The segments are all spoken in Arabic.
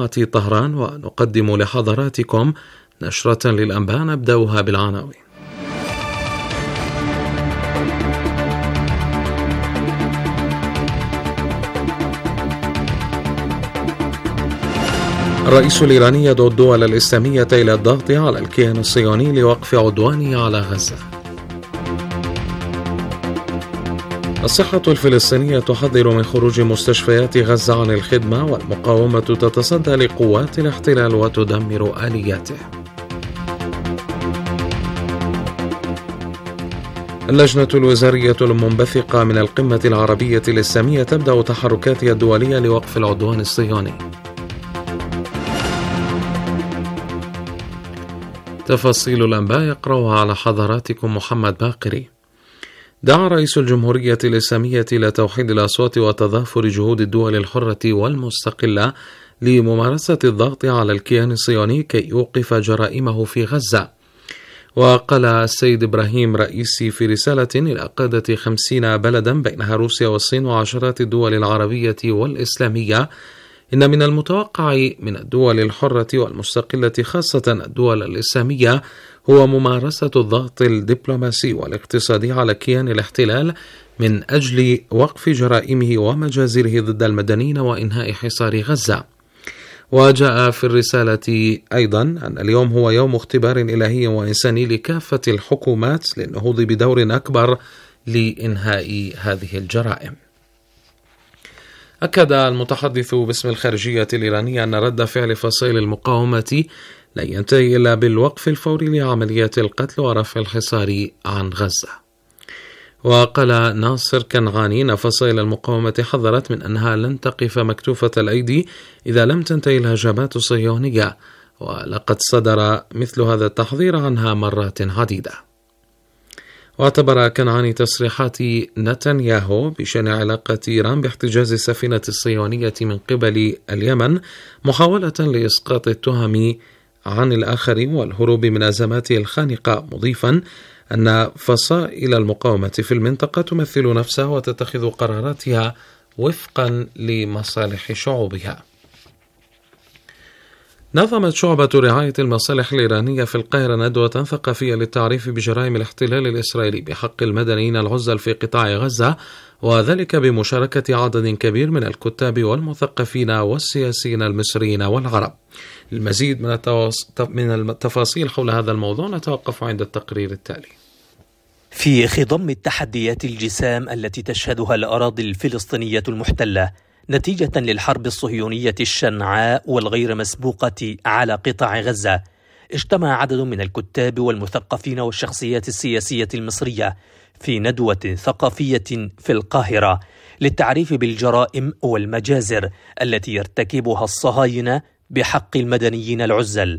إذاعة طهران، ونقدم لحضراتكم نشرة للأنباء نبدأها بالعناوين. الرئيس الإيراني يدعو الدول الإسلامية إلى الضغط على الكيان الصهيوني لوقف عدوانه على غزة. الصحة الفلسطينية تحذر من خروج مستشفيات غزة عن الخدمة، والمقاومة تتصدى لقوات الاحتلال وتدمر آلياته. اللجنة الوزارية المنبثقة من القمة العربية الإسلامية تبدأ تحركاتها الدولية لوقف العدوان الصهيوني. تفاصيل الأنباء يقرأها على حضراتكم محمد باقري. دعا رئيس الجمهورية الإسلامية إلى توحيد الأصوات وتضافر جهود الدول الحرة والمستقلة لممارسة الضغط على الكيان الصهيوني كي يوقف جرائمه في غزة. وقال السيد إبراهيم رئيسي في رسالة إلى قادة 50 بلدا بينها روسيا والصين وعشرات الدول العربية والإسلامية: إن من المتوقع من الدول الحرة والمستقلة خاصة الدول الإسلامية هو ممارسة الضغط الدبلوماسي والاقتصادي على كيان الاحتلال من أجل وقف جرائمه ومجازره ضد المدنيين وإنهاء حصار غزة. وجاء في الرسالة أيضا أن اليوم هو يوم اختبار إلهي وإنساني لكافة الحكومات للنهوض بدور أكبر لإنهاء هذه الجرائم. أكد المتحدث باسم الخارجية الإيرانية أن رد فعل فصائل المقاومة لن ينتهي إلا بالوقف الفوري لعمليات القتل ورفع الحصار عن غزة. وقال ناصر كنعاني أن فصائل المقاومة حذرت من أنها لن تقف مكتوفة الأيدي إذا لم تنتهي الهجمات الصهيونية، ولقد صدر مثل هذا التحذير عنها مرات عديدة. واعتبر كنعاني تصريحات نتنياهو بشأن علاقة إيران باحتجاز السفينة الصهيونية من قبل اليمن محاولة لإسقاط التهم عن الآخرين والهروب من أزماته الخانقة، مضيفا أن فصائل المقاومة في المنطقة تمثل نفسها وتتخذ قراراتها وفقا لمصالح شعوبها. نظمت شعبة رعاية المصالح الإيرانية في القاهرة ندوة ثقافية للتعريف بجرائم الاحتلال الإسرائيلي بحق المدنيين العزل في قطاع غزة، وذلك بمشاركة عدد كبير من الكتاب والمثقفين والسياسيين المصريين والعرب. للمزيد من التفاصيل حول هذا الموضوع نتوقف عند التقرير التالي. في خضم التحديات الجسام التي تشهدها الأراضي الفلسطينية المحتلة نتيجة للحرب الصهيونية الشنعاء والغير مسبوقة على قطاع غزة، اجتمع عدد من الكتاب والمثقفين والشخصيات السياسية المصرية في ندوة ثقافية في القاهرة للتعريف بالجرائم والمجازر التي يرتكبها الصهاينة بحق المدنيين العزل.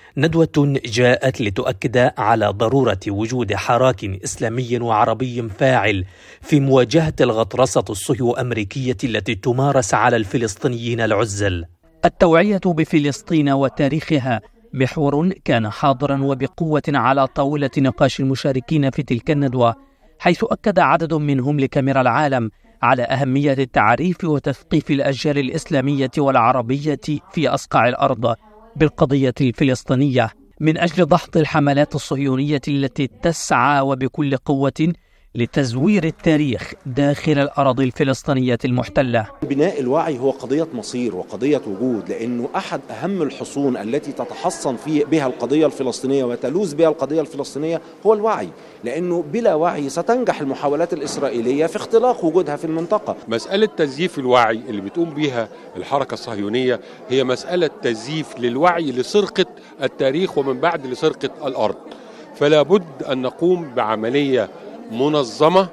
ندوة جاءت لتؤكد على ضرورة وجود حراك إسلامي وعربي فاعل في مواجهة الغطرسة الصهيو-أمريكية التي تمارس على الفلسطينيين العزل. التوعية بفلسطين وتاريخها محور كان حاضرا وبقوة على طاولة نقاش المشاركين في تلك الندوة، حيث أكد عدد منهم لكاميرا العالم على أهمية التعريف وتثقيف الأجيال الإسلامية والعربية في أصقاع الأرض بالقضية الفلسطينية من أجل ضغط الحملات الصهيونية التي تسعى وبكل قوة لتزوير التاريخ داخل الأراضي الفلسطينية المحتلة. بناء الوعي هو قضية مصير وقضية وجود، لأنه أحد أهم الحصون التي تتحصن بها القضية الفلسطينية وتلوذ بها القضية الفلسطينية هو الوعي، لأنه بلا وعي ستنجح المحاولات الإسرائيلية في اختلاق وجودها في المنطقة. مسألة تزييف الوعي اللي بتقوم بها الحركة الصهيونية هي مسألة تزييف للوعي لسرقة التاريخ ومن بعد لسرقة الأرض، فلا بد أن نقوم بعملية منظمة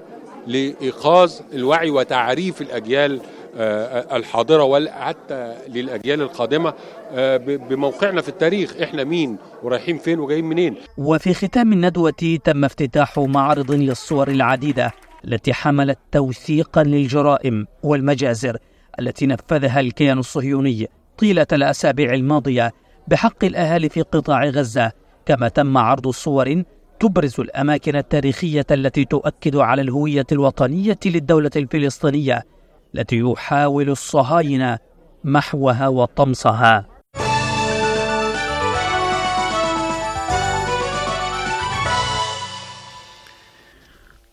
لإيقاظ الوعي وتعريف الأجيال الحاضرة وحتى للأجيال القادمة بموقعنا في التاريخ، إحنا مين ورايحين فين وجايين منين. وفي ختام الندوة تم افتتاح معرض للصور العديدة التي حملت توثيقا للجرائم والمجازر التي نفذها الكيان الصهيوني طيلة الأسابيع الماضية بحق الأهالي في قطاع غزة، كما تم عرض صور تبرز الأماكن التاريخية التي تؤكد على الهوية الوطنية للدولة الفلسطينية التي يحاول الصهاينة محوها وطمسها.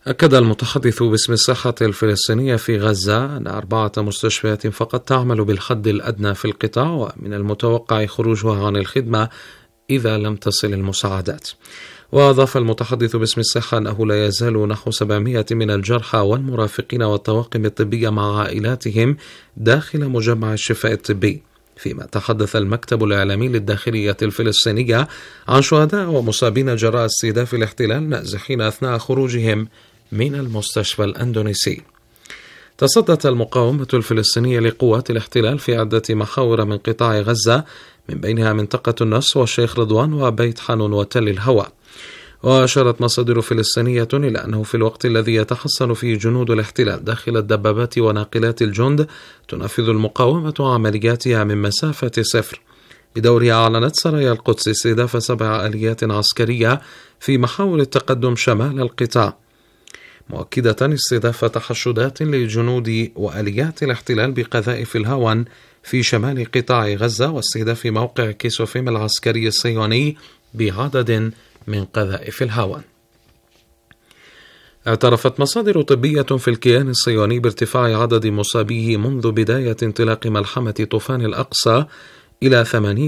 أكد المتحدث باسم الصحة الفلسطينية في غزة أن 4 مستشفيات فقط تعمل بالحد الأدنى في القطاع، ومن المتوقع خروجها عن الخدمة إذا لم تصل المساعدات. وأضاف المتحدث باسم الصحة أنه لا يزال نحو 700 من الجرحى والمرافقين والطواقم الطبية مع عائلاتهم داخل مجمع الشفاء الطبي. فيما تحدث المكتب الإعلامي للداخلية الفلسطينية عن شهداء ومصابين جراء استهداف الاحتلال نازحين أثناء خروجهم من المستشفى الأندونيسي. تصدت المقاومة الفلسطينية لقوات الاحتلال في عدة محاور من قطاع غزة، من بينها منطقة النصر والشيخ رضوان وبيت حانون وتل الهوى. وأشارت مصادر فلسطينية إلى أنه في الوقت الذي يتحصن فيه جنود الاحتلال داخل الدبابات وناقلات الجند، تنفذ المقاومة عملياتها من مسافة صفر. بدورها أعلنت سرايا القدس استهداف 7 آليات عسكرية في محاور التقدم شمال القطاع، مؤكدة استهداف تحشدات لجنود وآليات الاحتلال بقذائف الهاون في شمال قطاع غزة، واستهداف موقع كيسوفيم العسكري الصهيوني بعدد من قذائف الهاون. اعترفت مصادر طبية في الكيان الصهيوني بارتفاع عدد مصابيه منذ بداية انطلاق ملحمة طوفان الأقصى إلى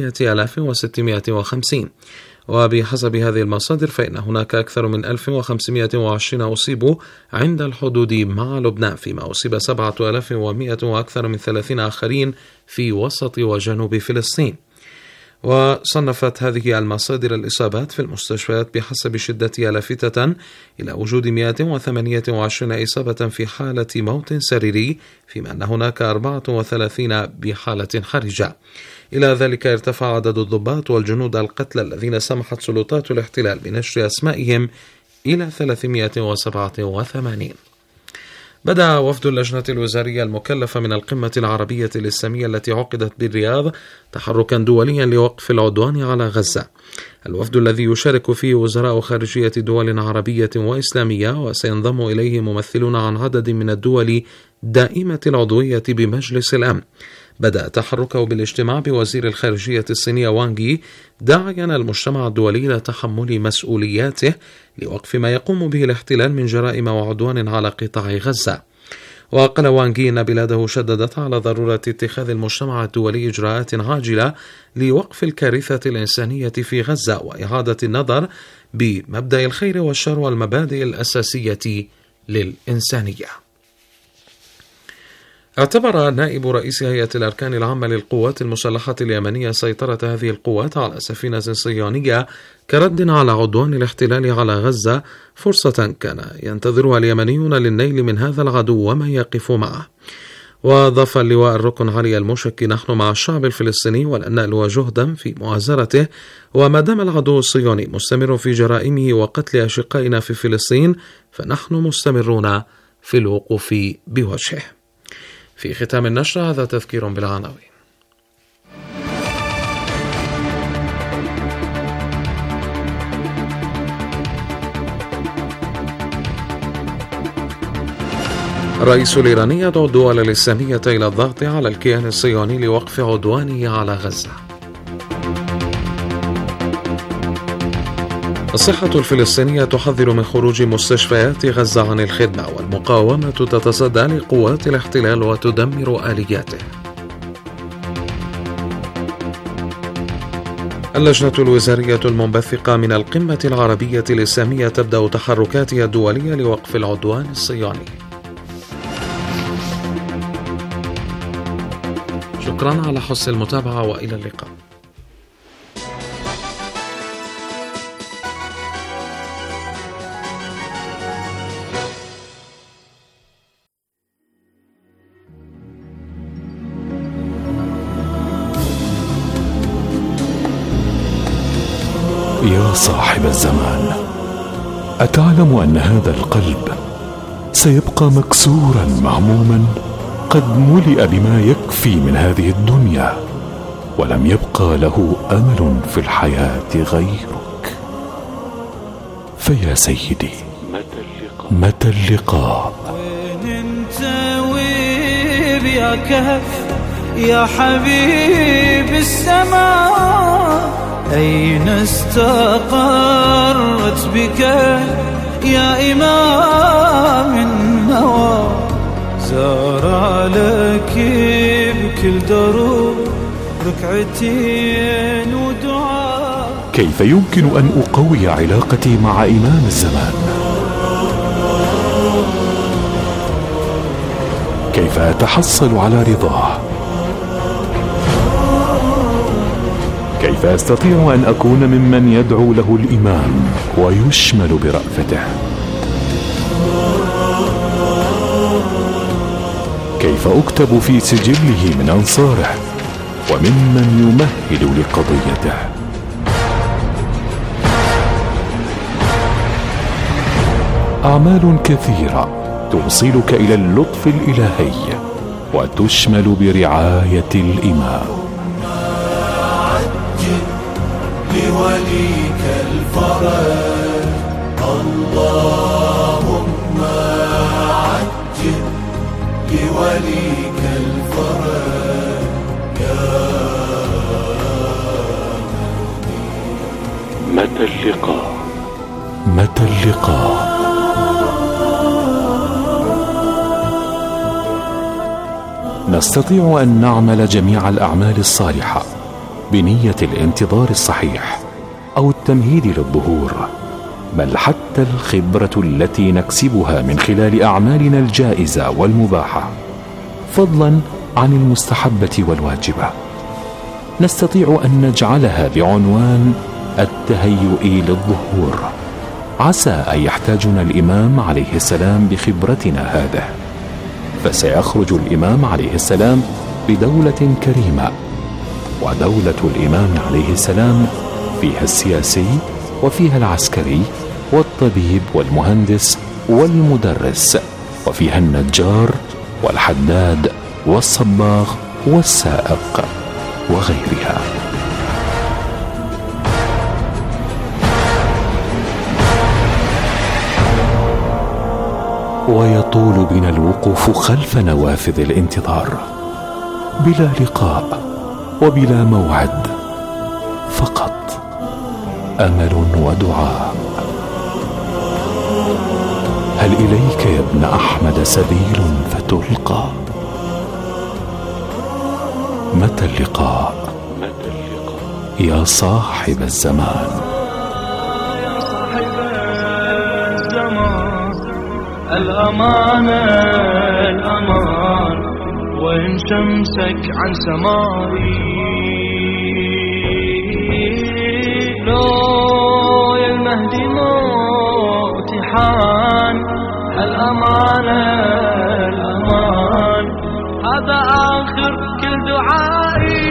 8650. وبحسب هذه المصادر فإن هناك أكثر من 1520 أصيبوا عند الحدود مع لبنان، فيما أصيب 7100 وأكثر من 30 آخرين في وسط وجنوب فلسطين. وصنفت هذه المصادر الإصابات في المستشفيات بحسب شدتها لافتة إلى وجود 128 إصابة في حالة موت سريري، فيما أن هناك 34 بحالة حرجة. إلى ذلك ارتفع عدد الضباط والجنود القتلى الذين سمحت سلطات الاحتلال بنشر أسمائهم إلى 387. بدأ وفد اللجنة الوزارية المكلفة من القمة العربية الإسلامية التي عقدت بالرياض تحركا دوليا لوقف العدوان على غزة. الوفد الذي يشارك فيه وزراء خارجية دول عربية وإسلامية، وسينضم إليه ممثلون عن عدد من الدول دائمة العضوية بمجلس الأمن، بدأ تحركه بالاجتماع بوزير الخارجية الصينية وانغ، داعيا المجتمع الدولي إلى تحمل مسؤولياته لوقف ما يقوم به الاحتلال من جرائم وعدوان على قطاع غزة. وقال وانغ إن بلاده شددت على ضرورة اتخاذ المجتمع الدولي إجراءات عاجلة لوقف الكارثة الإنسانية في غزة وإعادة النظر بمبدأ الخير والشر والمبادئ الأساسية للإنسانية. اعتبر نائب رئيس هيئة الأركان العامة للقوات المسلحة اليمنية سيطرة هذه القوات على سفينة صهيونية كرد على عدوان الاحتلال على غزة فرصة كان ينتظرها اليمنيون للنيل من هذا العدو وما يقف معه. وأضاف اللواء الركن علي المشكي: نحن مع الشعب الفلسطيني ولن نألو جهدا في مؤازرته، وما دام العدو الصهيوني مستمر في جرائمه وقتل أشقائنا في فلسطين فنحن مستمرون في الوقوف بوجهه. في ختام النشرة هذا تذكير بالعناوين. الرئيس الإيراني يدعو الدول الإسلامية إلى الضغط على الكيان الصهيوني لوقف عدوانه على غزة. الصحة الفلسطينية تحذر من خروج مستشفيات غزة عن الخدمة، والمقاومة تتصدى لقوات الاحتلال وتدمر آلياته. اللجنة الوزارية المنبثقة من القمة العربية الإسلامية تبدأ تحركاتها الدولية لوقف العدوان الصهيوني. شكرا على حسن المتابعة وإلى اللقاء. يا صاحب الزمان، أتعلم أن هذا القلب سيبقى مكسورا مهموما قد ملئ بما يكفي من هذه الدنيا، ولم يبقى له أمل في الحياة غيرك. فيا سيدي، متى اللقاء؟ وين انت وين يا كهف يا حبيب السماء؟ أين استقرت بك يا إمام كل دروب ركعتين ودعاء. كيف يمكن أن أقوي علاقتي مع إمام الزمان؟ كيف أتحصل على رضاه؟ كيف أستطيع أن أكون ممن يدعو له الإمام ويشمل برأفته؟ كيف أكتب في سجله من أنصاره وممن يمهد لقضيته؟ أعمال كثيرة توصلك إلى اللطف الإلهي وتشمل برعاية الإمام. عجل لوليك الفرج اللهم عجل لوليك الفرج يا متى اللقاء؟ متى اللقاء؟ نستطيع أن نعمل جميع الأعمال الصالحة بنية الانتظار الصحيح أو التمهيد للظهور، بل حتى الخبرة التي نكسبها من خلال أعمالنا الجائزة والمباحة، فضلا عن المستحبة والواجبة، نستطيع أن نجعلها بعنوان التهيؤ للظهور. عسى أن يحتاجنا الإمام عليه السلام بخبرتنا هذه، فسيخرج الإمام عليه السلام بدولة كريمة، ودولة الإمام عليه السلام فيها السياسي وفيها العسكري والطبيب والمهندس والمدرس، وفيها النجار والحداد والصباغ والسائق وغيرها. ويطول بنا الوقوف خلف نوافذ الانتظار بلا لقاء وبلا موعد، فقط أمل ودعاء. هل إليك يا ابن أحمد سبيل فتلقى؟ متى اللقاء؟ يا صاحب الزمان. الأمان الأمان وإن شمسك عن سمائي، لو يا المهدي موتي حان. الأمان الأمان هذا آخر كل دعائي.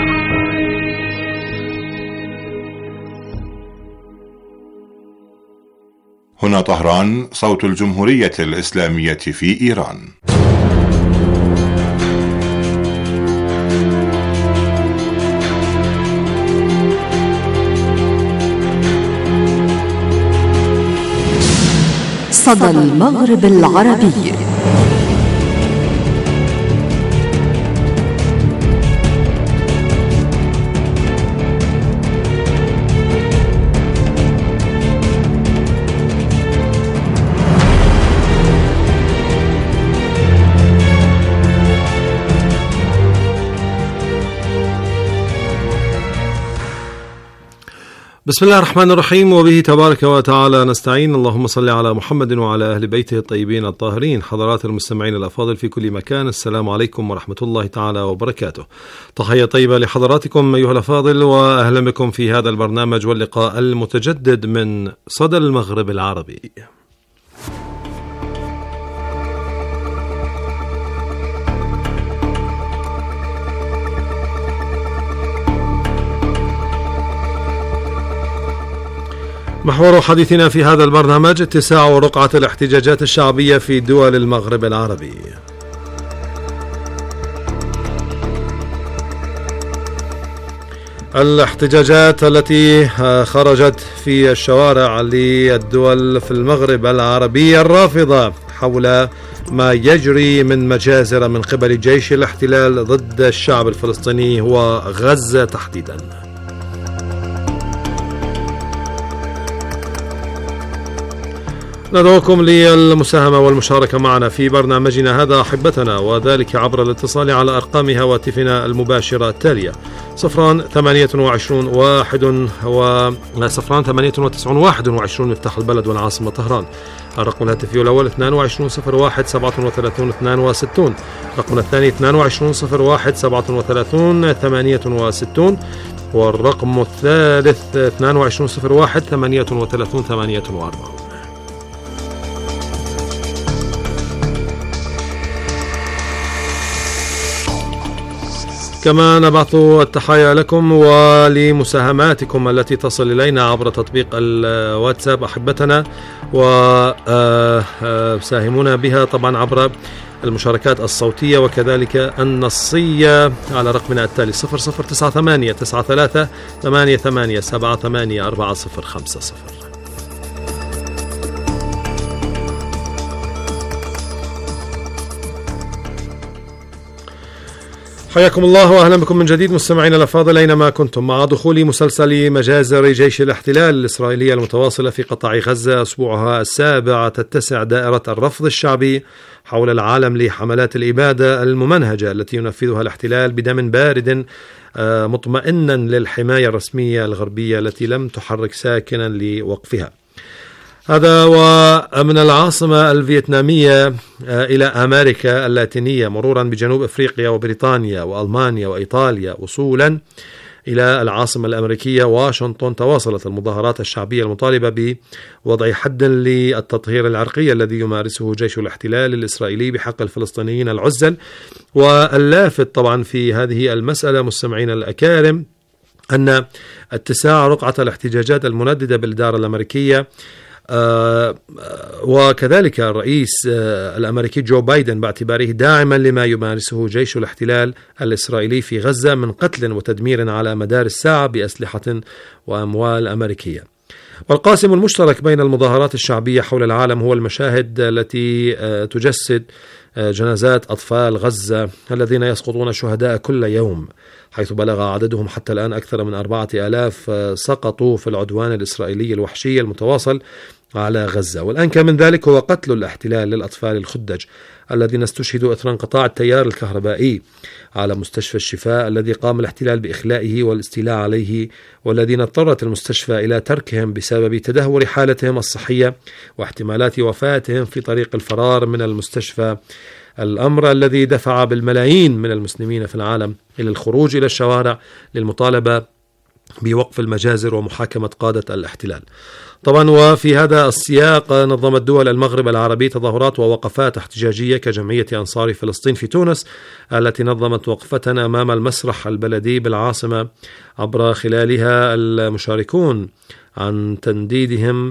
هنا طهران، صوت الجمهورية الإسلامية في إيران. صدى المغرب العربي. بسم الله الرحمن الرحيم، وبه تبارك وتعالى نستعين. اللهم صل على محمد وعلى أهل بيته الطيبين الطاهرين. حضرات المستمعين الأفاضل في كل مكان، السلام عليكم ورحمة الله تعالى وبركاته. تحية طيبة لحضراتكم أيها الأفاضل، وأهلا بكم في هذا البرنامج واللقاء المتجدد من صدى المغرب العربي. محور حديثنا في هذا البرنامج اتساع رقعة الاحتجاجات الشعبية في دول المغرب العربي. الاحتجاجات التي خرجت في الشوارع للدول في المغرب العربي الرافضة حول ما يجري من مجازر من قبل جيش الاحتلال ضد الشعب الفلسطيني وغزة تحديدا. ندعوكم للمساهمة والمشاركة معنا في برنامجنا هذا أحبتنا، وذلك عبر الاتصال على أرقام هواتفنا المباشرة التالية: 028 مفتاح البلد والعاصمة طهران. الرقم الهاتفي الأول 22 01 37 62. الرقم الثاني 22 01 37 68. والرقم الثالث 22 01 38 48. كما نبعث التحايا لكم ولمساهماتكم التي تصل إلينا عبر تطبيق الواتساب أحبتنا، وساهمونا بها طبعا عبر المشاركات الصوتية وكذلك النصية على رقمنا التالي 0098 93 88 78 4050. حياكم الله وأهلا بكم من جديد مستمعينا الأفاضل أينما كنتم. مع دخول مسلسل مجازر جيش الاحتلال الإسرائيلي المتواصلة في قطاع غزة أسبوعها السابع، تتسع دائرة الرفض الشعبي حول العالم لحملات الإبادة الممنهجة التي ينفذها الاحتلال بدم بارد، مطمئنا للحماية الرسمية الغربية التي لم تحرك ساكنا لوقفها. هذا ومن العاصمة الفيتنامية إلى أمريكا اللاتينية مرورا بجنوب أفريقيا وبريطانيا وألمانيا وإيطاليا وصولا إلى العاصمة الأمريكية واشنطن، تواصلت المظاهرات الشعبية المطالبة بوضع حد للتطهير العرقي الذي يمارسه جيش الاحتلال الإسرائيلي بحق الفلسطينيين العزل. واللافت طبعا في هذه المسألة مستمعين الأكارم أن اتساع رقعة الاحتجاجات المنددة بالإدارة الأمريكية وكذلك الرئيس الأمريكي جو بايدن باعتباره داعما لما يمارسه جيش الاحتلال الإسرائيلي في غزة من قتل وتدمير على مدار الساعة بأسلحة وأموال أمريكية. والقاسم المشترك بين المظاهرات الشعبية حول العالم هو المشاهد التي تجسد جنازات أطفال غزة الذين يسقطون شهداء كل يوم، حيث بلغ عددهم حتى الآن أكثر من 4000 سقطوا في العدوان الإسرائيلي الوحشي المتواصل على غزة. والأنكى من ذلك هو قتل الاحتلال للأطفال الخدج الذين استشهدوا إثر انقطاع التيار الكهربائي على مستشفى الشفاء الذي قام الاحتلال بإخلائه والاستيلاء عليه، والذين اضطرت المستشفى إلى تركهم بسبب تدهور حالتهم الصحية واحتمالات وفاتهم في طريق الفرار من المستشفى، الأمر الذي دفع بالملايين من المسلمين في العالم إلى الخروج إلى الشوارع للمطالبة بوقف المجازر ومحاكمة قادة الاحتلال. طبعا وفي هذا السياق نظمت دول المغرب العربي تظاهرات ووقفات احتجاجية كجمعية أنصار فلسطين في تونس التي نظمت وقفتنا أمام المسرح البلدي بالعاصمة، عبر خلالها المشاركون عن تنديدهم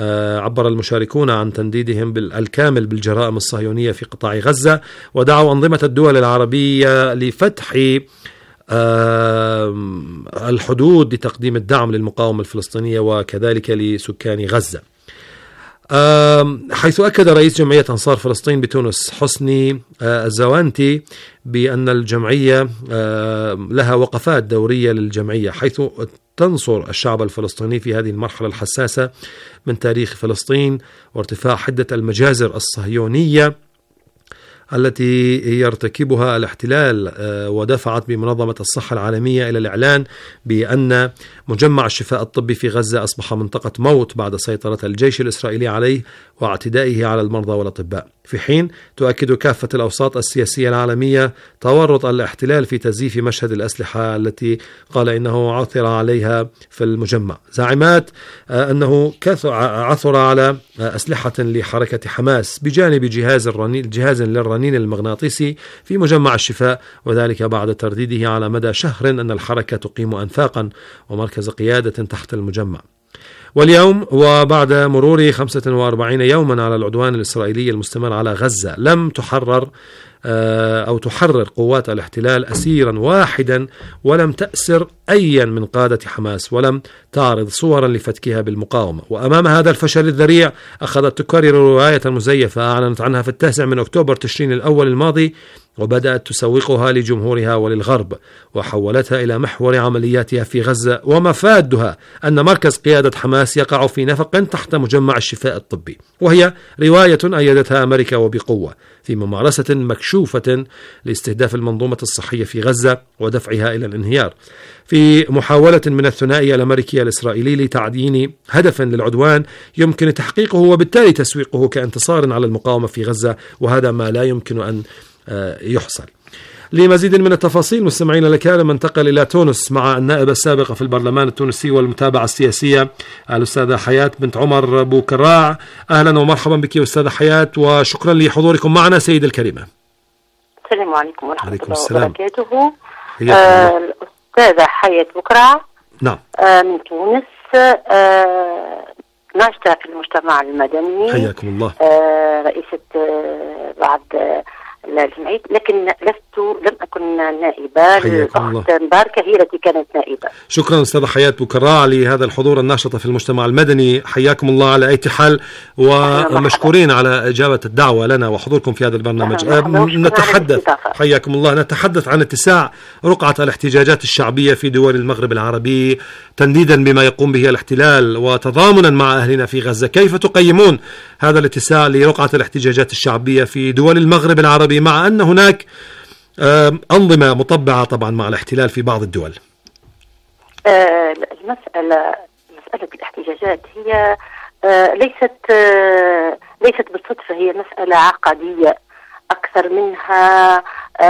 الكامل بالجرائم الصهيونية في قطاع غزة، ودعوا أنظمة الدول العربية لفتح الحدود لتقديم الدعم للمقاومة الفلسطينية وكذلك لسكان غزة. حيث أكد رئيس جمعية أنصار فلسطين بتونس حسني الزوانتي بأن الجمعية لها وقفات دورية للجمعية حيث تنصر الشعب الفلسطيني في هذه المرحلة الحساسة من تاريخ فلسطين وارتفاع حدة المجازر الصهيونية التي يرتكبها الاحتلال، ودفعت بمنظمة الصحة العالمية إلى الإعلان بأن مجمع الشفاء الطبي في غزة أصبح منطقة موت بعد سيطرة الجيش الإسرائيلي عليه واعتدائه على المرضى والأطباء، في حين تؤكد كافة الأوساط السياسية العالمية تورط الاحتلال في تزييف مشهد الأسلحة التي قال إنه عثر عليها في المجمع، زاعمات أنه عثر على أسلحة لحركة حماس بجانب جهاز للرنين المغناطيسي في مجمع الشفاء، وذلك بعد ترديده على مدى شهر أن الحركة تقيم أنفاقا ومركز قيادة تحت المجمع. واليوم وبعد مرور 45 يوما على العدوان الإسرائيلي المستمر على غزة لم تحرر قوات الاحتلال أسيرا واحدا ولم تأسر أيا من قادة حماس ولم تعرض صورا لفتكها بالمقاومة. وأمام هذا الفشل الذريع أخذت تكرر رواية مزيفة أعلنت عنها في 9 أكتوبر تشرين الأول الماضي وبدأت تسوقها لجمهورها وللغرب وحولتها إلى محور عملياتها في غزة، ومفادها أن مركز قيادة حماس يقع في نفق تحت مجمع الشفاء الطبي، وهي رواية أيدتها أمريكا وبقوة في ممارسة مكشوفة لاستهداف المنظومة الصحية في غزة ودفعها إلى الانهيار، في محاولة من الثنائي الأمريكي الإسرائيلي لتعيين هدف للعدوان يمكن تحقيقه وبالتالي تسويقه كانتصار على المقاومة في غزة، وهذا ما لا يمكن أن يحصل. لمزيد من التفاصيل مستمعين الكرام ننتقل إلى تونس مع النائبة السابقة في البرلمان التونسي والمتابعة السياسية الأستاذة حياة بنت عمر بوكراع. أهلا ومرحبا بك أستاذة حياة، وشكرا لحضوركم معنا سيدة الكريمة. السلام عليكم ورحمة الله وبركاته. الأستاذة حياة بوكراع نعم من تونس، ناشطة في المجتمع المدني. حياكم الله. رئيسة بعض الجمعية، لكن لم أكن نائبة. الأخت مباركة هي التي كانت نائبة. شكرا أستاذة حياة بوكراع لهذا الحضور الناشط في المجتمع المدني. حياكم الله على أي حال، ومشكورين على إجابة الدعوة لنا وحضوركم في هذا البرنامج. حياكم الله. نتحدث عن اتساع رقعة الاحتجاجات الشعبية في دول المغرب العربي تنديدا بما يقوم به الاحتلال وتضامنا مع أهلنا في غزة. كيف تقيمون هذا الاتساع لرقعة الاحتجاجات الشعبية في دول المغرب العربي، مع أن هناك أنظمة مطبعة طبعا مع الاحتلال في بعض الدول؟ مسألة الاحتجاجات هي ليست بالصدفة، هي مسألة عقدية أكثر منها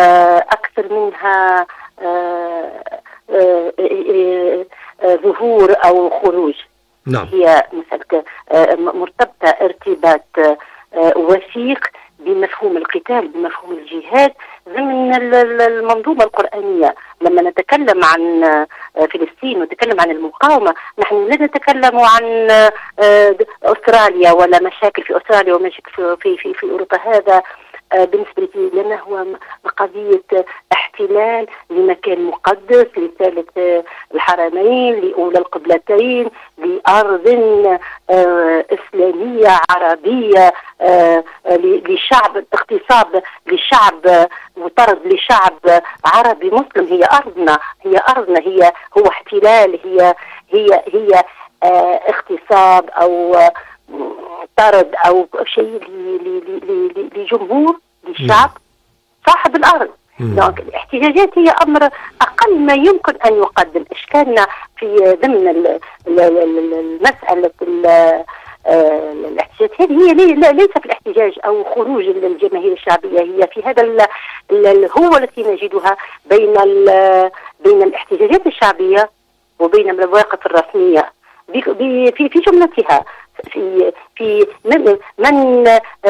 ظهور أو خروج. نعم. هي مسألة مرتبطة ارتباط وثيق بمفهوم القتال، بمفهوم الجهاد ضمن المنظومة القرآنية. لما نتكلم عن فلسطين ونتكلم عن المقاومة، نحن لا نتكلم عن أستراليا ولا مشاكل في أستراليا ومشاكل في أوروبا. هذا بالنسبة لي لنا هو قضية احتلال لمكان مقدس، لثالث الحرمين، لأولى القبلتين، لأرض إسلامية عربية، لشعب، اغتصاب لشعب وطرد لشعب عربي مسلم. هي أرضنا، هو احتلال، هي اغتصاب أو طرد أو شيء لجمهور، للشعب صاحب الأرض. الاحتجاجات هي أمر أقل ما يمكن أن يقدم. إشكالنا في ضمن المسألة الاحتجاجات هذه هي ليس في الاحتجاج أو خروج الجماهير الشعبية، هي في هذا الهوة التي نجدها بين الاحتجاجات الشعبية وبين المواقف الرسمية في جملتها. في من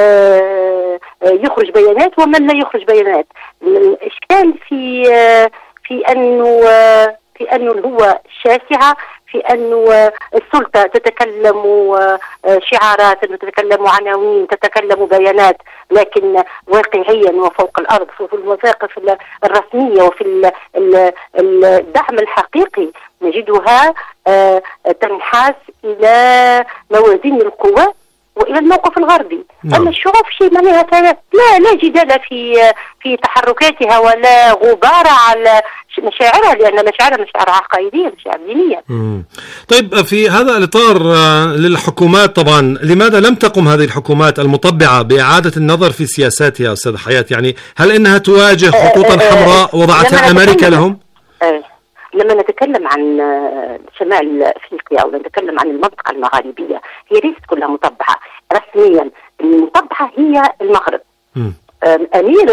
يخرج بيانات ومن لا يخرج بيانات. الإشكال في أنه الهوة شاسعة، في أنه السلطة تتكلم شعارات، تتكلم عناوين، تتكلم بيانات، لكن واقعيا وفوق الأرض في المواقف الرسمية وفي الدعم الحقيقي نجدها تنحاز إلى موازين القوى وإلى الموقف الغربي. أما الشعوب شيء معناها لا جدال في تحركاتها ولا غبار على مشاعرها، لأن مشاعرها مشاعر عقائدية، مشاعر دينية. طيب، في هذا الإطار للحكومات طبعا، لماذا لم تقم هذه الحكومات المطبعة بإعادة النظر في سياساتها أستاذ حياة؟ يعني هل إنها تواجه خطوطا حمراء وضعتها أمريكا لهم؟ لما نتكلم عن شمال أفريقيا أو نتكلم عن المنطقة المغاربية، هي ليست كلها مطبعة رسميا. المطبعة هي المغرب. أمير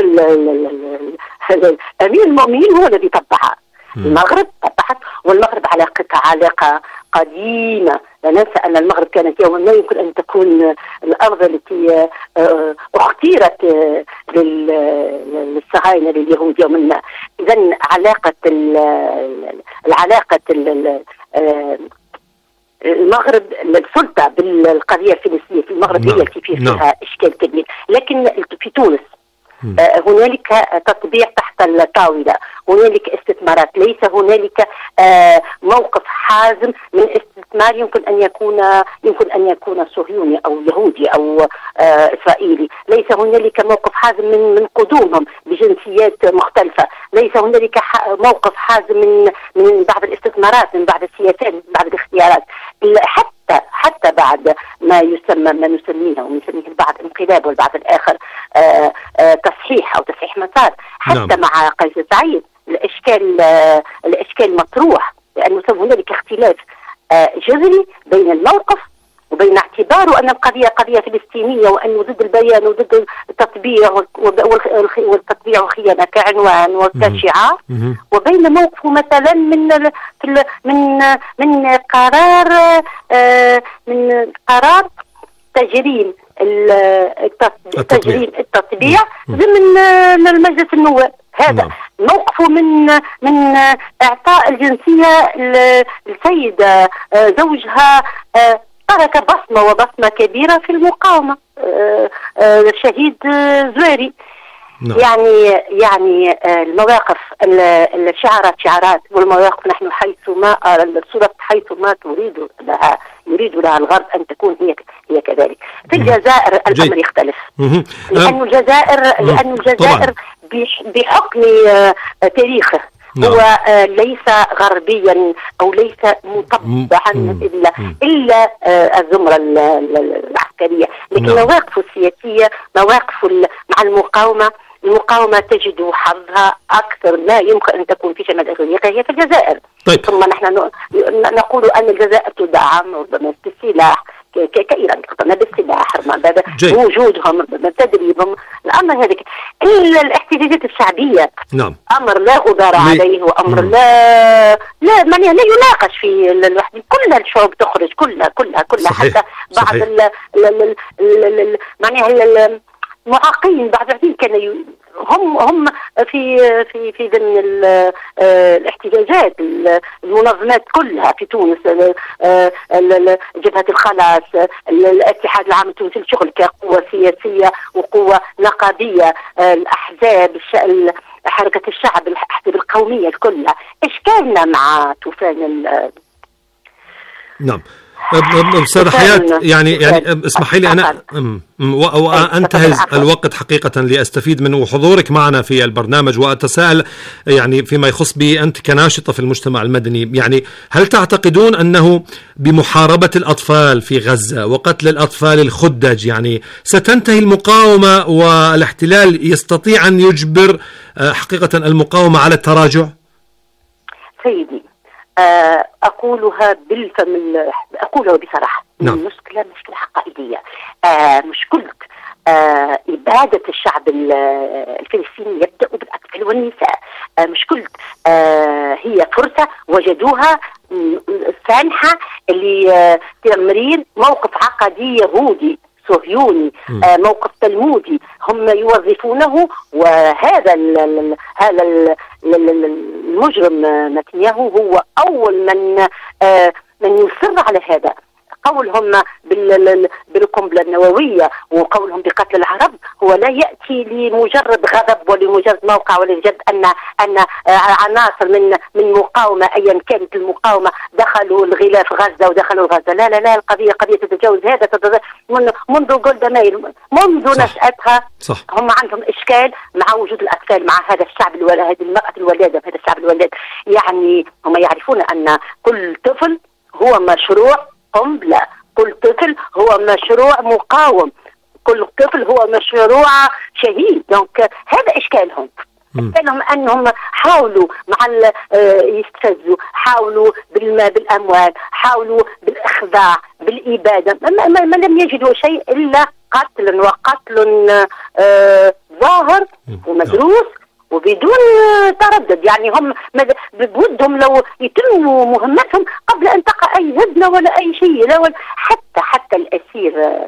المؤمنين هو الذي طبعها. المغرب طبعت، والمغرب علاقة قديمة. لا ننسى أن المغرب كانت يوما ما يمكن أن تكون الأرض التي اختيرت للصهاينة لليهود يوما ما. إذن علاقة المغرب، السلطة بالقضية الفلسطينية في المغرب هي التي فيها إشكال كبير. لكن في تونس هنالك تطبيع تحت الطاولة، هنالك استثمارات، ليس هنالك موقف حازم من استثمار يمكن أن يكون صهيوني أو يهودي أو إسرائيلي، ليس هنالك موقف حازم من قدومهم بجنسيات مختلفة، ليس هنالك موقف حازم من بعض الاستثمارات، من بعض السياسات، من بعض الاختيارات، حتى بعد ما نسميه البعض انقلاب والبعض الآخر تصحيح أو تصحيح مسار، حتى مع قيس سعيد الإشكال مطروح، لأنه هنالك اختلاف جذري بين الموقف وبين اعتباره أن القضية قضية فلسطينية، وأنه ضد البيان وضد التطبيع والتطبيع والخيانة كعنوان وكشعار، وبين موقفه مثلا من قرار تجريم التطبيع ضمن المجلس النواب. هذا موقفه من اعطاء الجنسية للسيدة زوجها ترك بصمة كبيرة في المقاومة، الشهيد زويري. يعني المواقف شعارات، والمواقف نحن الصورة حيث ما يريد لها الغرب أن تكون هي كذلك. في الجزائر الأمر يختلف، لأن الجزائر بحكم تاريخه هو ليس غربيا أو ليس مطبعا إلا الزمرة العسكرية، لكن مواقفه السياسية، مواقفه مع المقاومة تجد حظها أكثر ما يمكن أن تكون في شمال أفريقيا هي في الجزائر. ثم نحن نقول أن الجزائر تدعم ربما بالسلاح كإيران، بالسلاح، بوجودهم، بتدريبهم، الأمر هذا. إلا الاحتجاجات الشعبية أمر لا غبار عليه، وأمر لا يناقش فيه الواحد. كل الشعوب تخرج كلها حتى بعض المعاقين بعضهم كانوا هم في ضمن الاحتجاجات، المنظمات كلها في تونس، جبهة الخلاص، الاتحاد العام التونسي للشغل كقوة سياسية وقوة نقابية، الأحزاب، حركة الشعب، الأحزاب القومية كلها. إشكالنا مع طوفان أستاذ حياة، يعني اسمحي لي أنا وأنتهز الوقت حقيقة لأستفيد من حضورك معنا في البرنامج، وأتساءل يعني فيما يخص بي أنت كناشطة في المجتمع المدني، يعني هل تعتقدون أنه بمحاربة الأطفال في غزة وقتل الأطفال الخدج يعني ستنتهي المقاومة والاحتلال يستطيع أن يجبر حقيقة المقاومة على التراجع؟ سيدي، أقولها بالفم، أقولها بصراحة. المشكلة مشكلة عقائدية. مشكلة إبادة الشعب الفلسطيني يبدأ بالأطفال والنساء. مشكلة هي فرصة وجدوها سانحة لتمرير موقف عقدي يهودي صهيوني، موقف تلمودي هم يوظفونه. وهذا المجرم نتنياهو هو أول من يصر على هذا. قولهم بالقنبلة النووية وقولهم بقتل العرب هو لا يأتي لمجرد غضب ولمجرد موقع ولمجرد أن عناصر من مقاومة أيا كانت المقاومة دخلوا الغلاف غزة ودخلوا غزة. لا، القضية قضية تتجاوز هذا، منذ جولدا مائر، منذ نشأتها. هم عندهم إشكال مع وجود الأطفال، مع هذا الشعب هذه المرأة الولادة، هذا الشعب الولاد. يعني هم يعرفون أن كل طفل هو مشروع قنبلة، كل طفل هو مشروع مقاوم، كل طفل هو مشروع شهيد. دونك هذا إشكالهم. إشكالهم أنهم حاولوا يستفزوا، حاولوا بالأموال، حاولوا بالإخضاع، بالإبادة، ما لم يجدوا شيء إلا قتل، وقتل ظاهر ومدروس وبدون تردد. يعني هم بودهم لو يتموا مهمتهم قبل أن تقع أي هدنة ولا أي شيء. حتى الأسير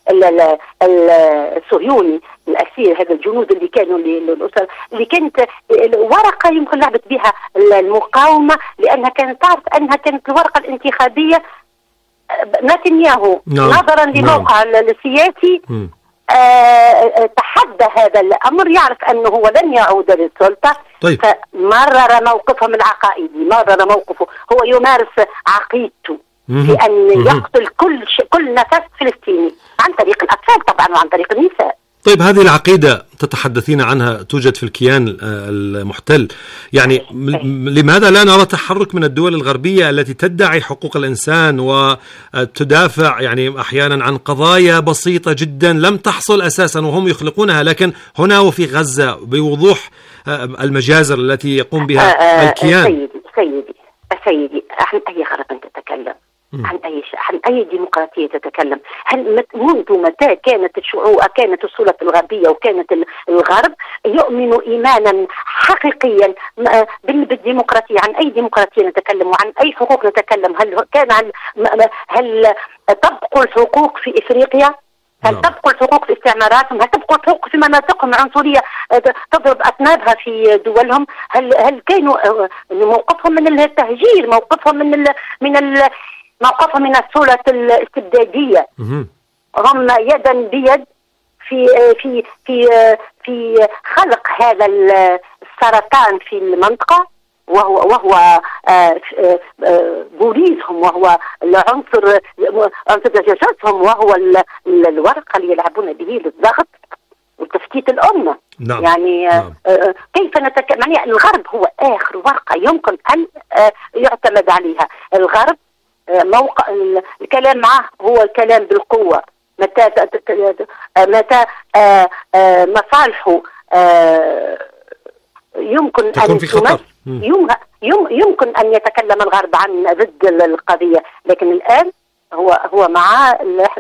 الصهيوني، الأسير هذا الجنود اللي كانوا للأسر، اللي كانت ورقة يمكن لعبت بها المقاومة، لأنها كانت تعرف أنها كانت الورقة الانتخابية نتنياهو نظرا لموقع السياسي تحدى هذا الأمر يعرف أنه هو لن يعود للسلطة. طيب. فمرر موقفه العقائدي، مرر موقفه، هو يمارس عقيدته في أن يقتل كل نفس فلسطيني عن طريق الأطفال طبعا وعن طريق النساء. طيب، هذه العقيدة تتحدثين عنها توجد في الكيان المحتل، يعني لماذا لا نرى تحرك من الدول الغربية التي تدعي حقوق الإنسان وتدافع يعني أحيانا عن قضايا بسيطة جدا لم تحصل أساسا وهم يخلقونها، لكن هنا وفي غزة بوضوح المجازر التي يقوم بها الكيان. سيدي عن أي غرب أنت تتكلم؟ عن أي ديمقراطية تتكلم؟ هل منذ متى كانت السلطة الغربية وكانت الغرب يؤمن إيمانا حقيقيا بالديمقراطية؟ عن أي ديمقراطية نتكلم وعن أي حقوق نتكلم؟ هل تبقى الحقوق في إفريقيا؟ هل تبقى الحقوق في استعماراتهم؟ هل تبقى الحقوق في مناطقهم عنصرية تضرب أذنابها في دولهم؟ هل كانوا موقفهم من التهجير، موقفهم موقفهم من السلطة الاستبدادية؟ هم يدا بيد في خلق هذا السرطان في المنطقة، وهو بوليسهم، وهو عنصر دجاجتهم، وهو الورقة اللي يلعبون به للضغط وتفتيت الأمة. نعم. يعني كيف نتكلم؟ يعني الغرب هو آخر ورقة يمكن أن يعتمد عليها. الغرب الكلام معه هو الكلام بالقوة. متى مصالحه يمكن تكون في خطر، يمكن أن يتكلم الغرب عن ضد القضية، لكن الآن هو مع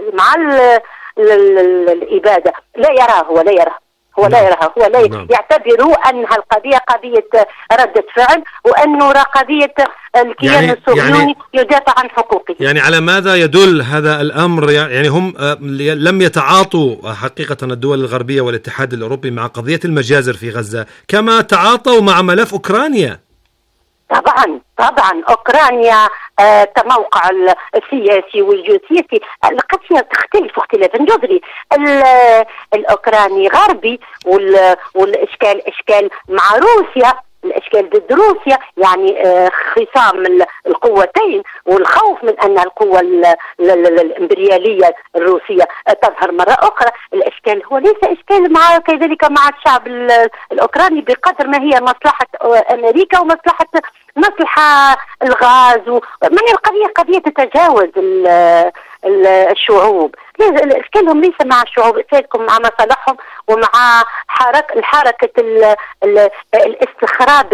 الإبادة. لا يراه يعتبر أنها القضية قضية ردة فعل، وأنه قضية الكيان الصهيوني يدافع عن حقوقه. يعني على ماذا يدل هذا الأمر؟ يعني هم لم يتعاطوا حقيقة الدول الغربية والاتحاد الأوروبي مع قضية المجازر في غزة كما تعاطوا مع ملف أوكرانيا. طبعا أوكرانيا كموقع السياسي والجيوسياسي القضية تختلف اختلافا جذري. الأوكراني غربي، والإشكال إشكال مع روسيا، الاشكال ضد روسيا، يعني خصام القوتين والخوف من ان القوه الامبرياليه الروسيه تظهر مره اخرى. الاشكال هو ليس اشكال مع كذلك مع الشعب الاوكراني بقدر ما هي مصلحه امريكا ومصلحه الغاز. من القضيه قضيه تتجاوز الشعوب. اشكالهم ليس مع الشعوب، اشكالكم مع مصالحهم ومع حركه الاستخراب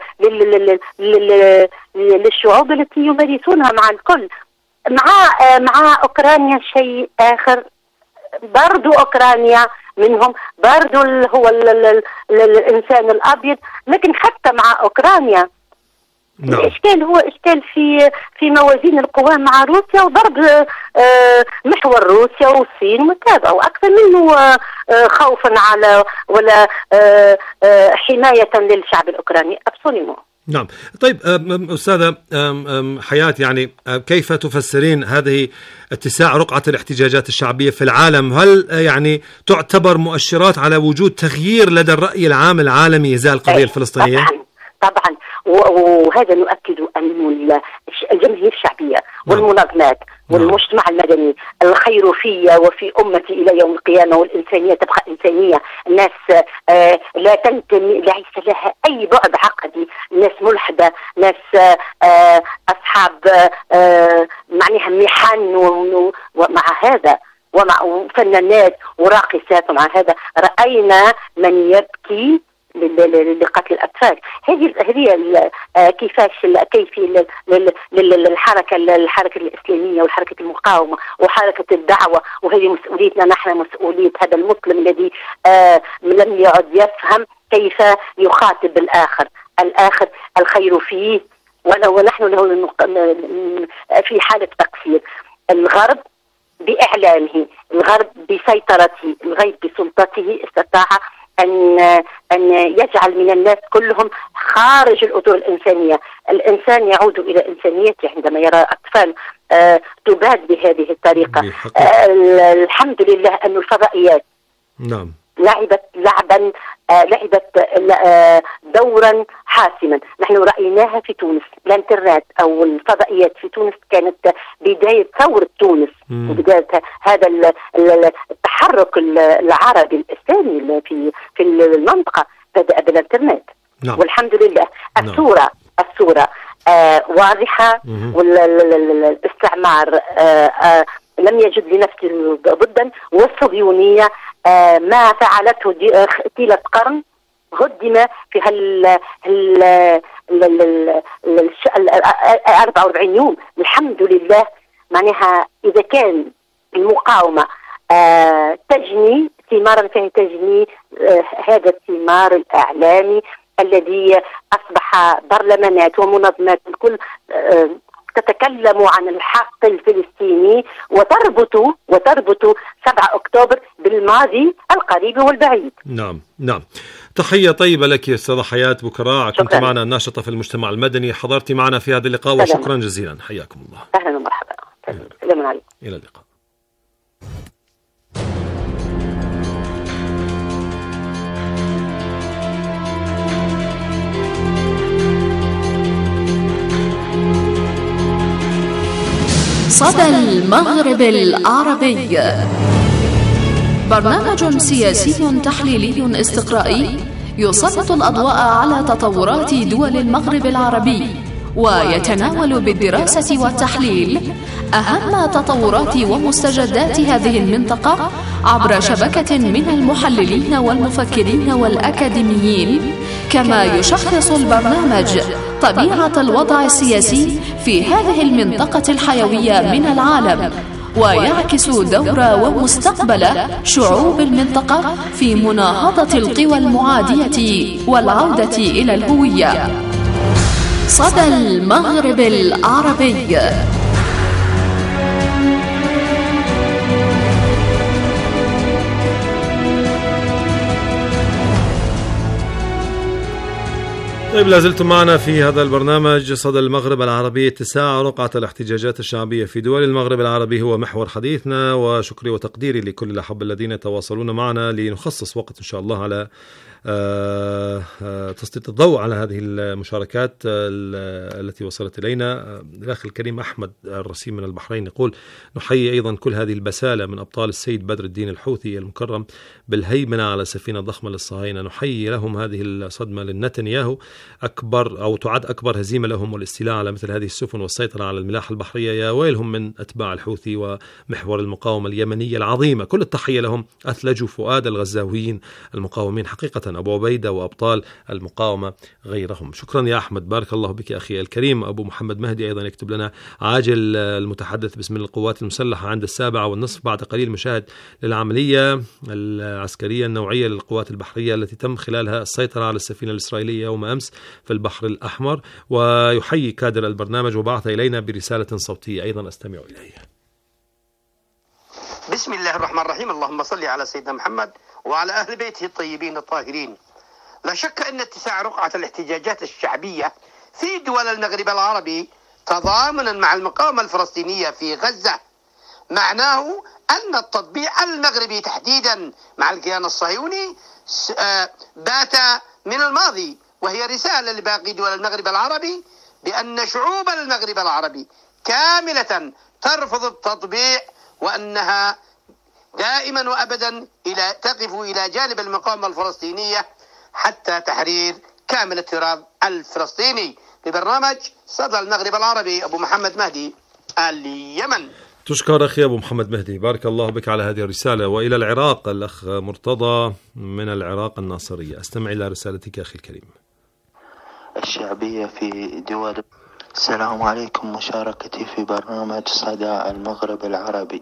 للشعوب التي يمارسونها مع الكل. مع اوكرانيا شيء اخر، برضو اوكرانيا منهم برضو هو الانسان الابيض، لكن حتى مع اوكرانيا الاشكال هو اشكال في موازين القوى مع روسيا وضرب محور روسيا والصين وكذا، واكثر منه خوفا على ولا حماية للشعب الاوكراني. ابسوليمون. نعم. طيب أستاذة حياة، يعني كيف تفسرين هذه اتساع رقعة الاحتجاجات الشعبية في العالم؟ هل يعني تعتبر مؤشرات على وجود تغيير لدى الرأي العام العالمي إزاء القضية الفلسطينية؟ طبعا وهذا نؤكد أن الجماهير الشعبية والمنظمات والمجتمع المدني الخير في وفي أمتي إلى يوم القيامة، والإنسانية تبقى إنسانية. الناس لا تنتمي، ليس لها أي بعد عقدي، ناس ملحدة، ناس أصحاب معناها محن، ومع هذا ومع فنانات وراقصات، ومع هذا رأينا من يبكي لقتل الأطفال. هذه كيفاش الحركة الإسلامية والحركة المقاومة وحركة الدعوة، وهذه مسؤوليتنا نحن، مسؤولية هذا المسلم الذي لم يعد يفهم كيف يخاطب الآخر الخير فيه، ونحن له في حالة تقصير. الغرب بإعلامه، الغرب بسيطرته، الغرب بسلطته استطاع أن يجعل من الناس كلهم خارج الأطر الإنسانية. الإنسان يعود إلى إنسانيته عندما يرى أطفال تباد بهذه الطريقة. الحمد لله أن الفضائيات نعم. لعبت دورا حاسما. نحن رأيناها في تونس. الانترنت أو الفضائيات في تونس كانت بداية ثورة تونس وبداية هذا التحرك العربي الإسلامي في المنطقة بدأ بالانترنت. نعم. والحمد لله الصورة واضحة، والاستعمار لم يجد لنفسه ضدا، والصهيونية ما فعلته طيلة قرن هدم في 44 يوم. الحمد لله. معناها إذا كان المقاومة تجني ثمارا فهي تجني هذا الثمار الإعلامي الذي أصبح برلمانات ومنظمات الكل تتكلم عن الحق الفلسطيني وتربط 7 أكتوبر بالماضي القريب والبعيد. نعم. تحية طيبة لك يا أستاذة حياة بوكراع، كنت معنا الناشطة في المجتمع المدني، حضرتي معنا في هذا اللقاء وشكرا جزيلا. حياكم الله. أهلا ومرحبا. السلام عليكم. إلى اللقاء. صدى المغرب العربي، برنامج سياسي تحليلي استقرائي يسلط الأضواء على تطورات دول المغرب العربي، ويتناول بالدراسة والتحليل أهم تطورات ومستجدات هذه المنطقة عبر شبكة من المحللين والمفكرين والأكاديميين. كما يشخص البرنامج طبيعة الوضع السياسي في هذه المنطقة الحيوية من العالم، ويعكس دور ومستقبل شعوب المنطقة في مناهضة القوى المعادية والعودة إلى الهوية. صدى المغرب العربي. طيب، لازلتم معنا في هذا البرنامج صدى المغرب العربي. اتساع رقعة الاحتجاجات الشعبية في دول المغرب العربي هو محور حديثنا، وشكري وتقديري لكل الأحبة الذين يتواصلون معنا لنخصص وقت إن شاء الله على تسليط الضوء على هذه المشاركات التي وصلت إلينا. الأخ الكريم أحمد الرسيم من البحرين يقول: نحيي أيضا كل هذه البسالة من أبطال السيد بدر الدين الحوثي المكرم بالهيمنة على سفينة ضخمة للصهاينة. نحيي لهم هذه الصدمة لنتنياهو تعد أكبر هزيمة لهم، والاستيلاء على مثل هذه السفن والسيطرة على الملاحة البحرية. يا ويلهم من أتباع الحوثي ومحور المقاومة اليمنية العظيمة. كل التحية لهم، أثلجوا فؤاد الغزاويين المقاومين حقيقة، أبو عبيدة وأبطال المقاومة غيرهم. شكرا يا أحمد، بارك الله بك أخي الكريم. أبو محمد مهدي أيضا يكتب لنا: عاجل المتحدث باسم القوات المسلحة عند 7:30 بعد قليل مشاهد للعملية العسكرية النوعية للقوات البحرية التي تم خلالها السيطرة على السفينة الإسرائيلية يوم أمس في البحر الأحمر. ويحيي كادر البرنامج وبعث إلينا برسالة صوتية أيضا أستمع إليها. بسم الله الرحمن الرحيم. اللهم صل على سيدنا محمد وعلى أهل بيته الطيبين الطاهرين. لا شك أن اتساع رقعة الاحتجاجات الشعبية في دول المغرب العربي تضامنا مع المقاومة الفلسطينية في غزة معناه أن التطبيع المغربي تحديدا مع الكيان الصهيوني بات من الماضي، وهي رسالة لباقي دول المغرب العربي بأن شعوب المغرب العربي كاملة ترفض التطبيع، وأنها دائما وأبدا تقف إلى جانب المقاومة الفلسطينية حتى تحرير كامل التراب الفلسطيني. ببرنامج صدى المغرب العربي، أبو محمد مهدي، اليمن. تشكر أخي أبو محمد مهدي، بارك الله بك على هذه الرسالة. وإلى العراق الأخ مرتضى من العراق الناصرية، أستمع إلى رسالتك أخي الكريم. الشعبية في دول. السلام عليكم، مشاركتي في برنامج صدى المغرب العربي.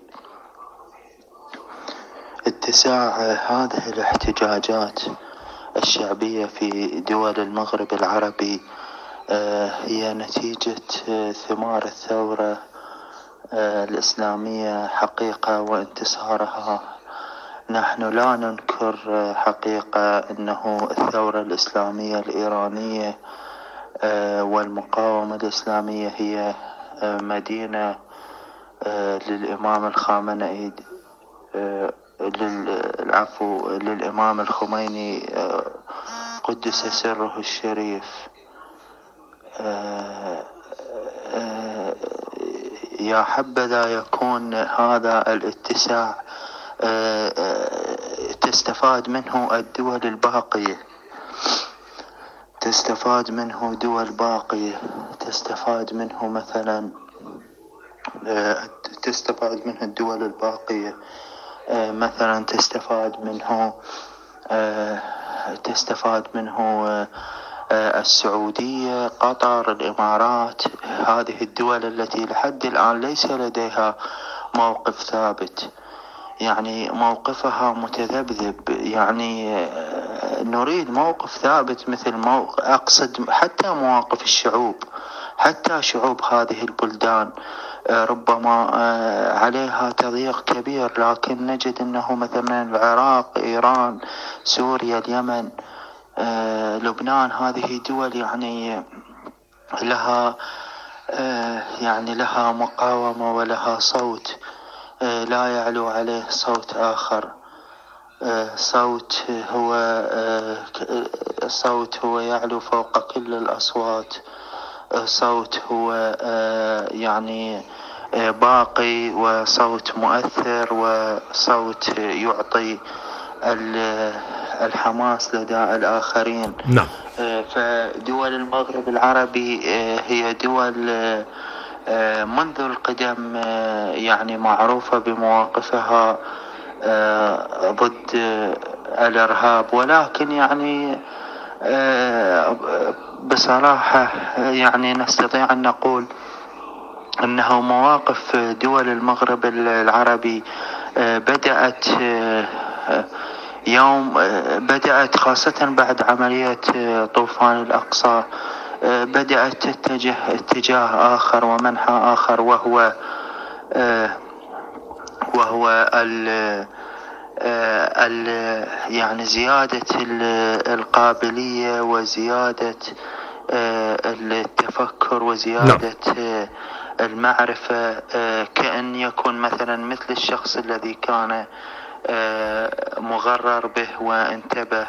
اتساع هذه الاحتجاجات الشعبية في دول المغرب العربي هي نتيجة ثمار الثورة الإسلامية حقيقة وانتصارها. نحن لا ننكر حقيقة أنه الثورة الإسلامية الإيرانية والمقاومة الإسلامية هي مدينة للإمام الخامنئي للإمام الخميني قدس سره الشريف. يا حبذا يكون هذا الاتساع تستفاد منه الدول الباقية، تستفاد منه دول باقية، تستفاد منه مثلا تستفاد منه الدول الباقية، مثلا تستفاد منه السعودية، قطر، الإمارات، هذه الدول التي لحد الآن ليس لديها موقف ثابت، يعني موقفها متذبذب. يعني نريد موقف ثابت مثل أقصد حتى مواقف الشعوب، حتى شعوب هذه البلدان ربما عليها تضييق كبير، لكن نجد أنه مثلا العراق، إيران، سوريا، اليمن، لبنان، هذه دول يعني لها مقاومة ولها صوت لا يعلو عليه صوت آخر. صوت هو يعلو فوق كل الأصوات، صوت هو يعني باقي، وصوت مؤثر، وصوت يعطي الحماس لدى الآخرين. نعم. فدول المغرب العربي هي دول منذ القدم يعني معروفة بمواقفها ضد الإرهاب، ولكن يعني بصراحة يعني نستطيع أن نقول أنه مواقف دول المغرب العربي بدأت خاصة بعد عملية طوفان الأقصى، بدأت تتجه اتجاه آخر ومنحى آخر، وهو يعني زيادة القابلية وزيادة التفكر وزيادة المعرفة، كأن يكون مثلا مثل الشخص الذي كان مغرر به وانتبه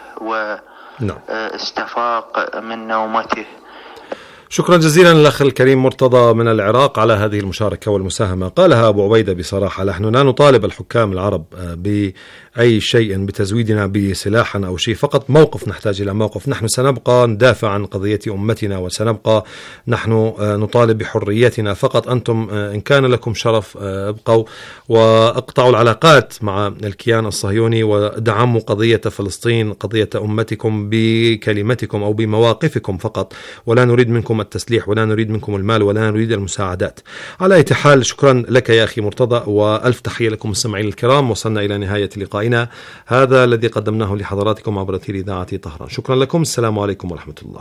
واستفاق من نومته. شكرا جزيلا للأخ الكريم مرتضى من العراق على هذه المشاركة والمساهمة. قالها أبو عبيدة بصراحة: نحن لا نطالب الحكام العرب بأي شيء بتزويدنا بسلاح أو شيء، فقط موقف، نحتاج إلى موقف. نحن سنبقى ندافع عن قضية أمتنا، وسنبقى نحن نطالب بحريتنا فقط. أنتم إن كان لكم شرف ابقوا واقطعوا العلاقات مع الكيان الصهيوني ودعموا قضية فلسطين، قضية أمتكم بكلمتكم أو بمواقفكم فقط، ولا نريد منكم التسليح، ولا نريد منكم المال، ولا نريد المساعدات. على أي حال شكرا لك يا أخي مرتضى، وألف تحية لكم مستمعين الكرام. وصلنا إلى نهاية لقائنا هذا الذي قدمناه لحضراتكم عبر أثير إذاعة طهران. شكرا لكم، السلام عليكم ورحمة الله.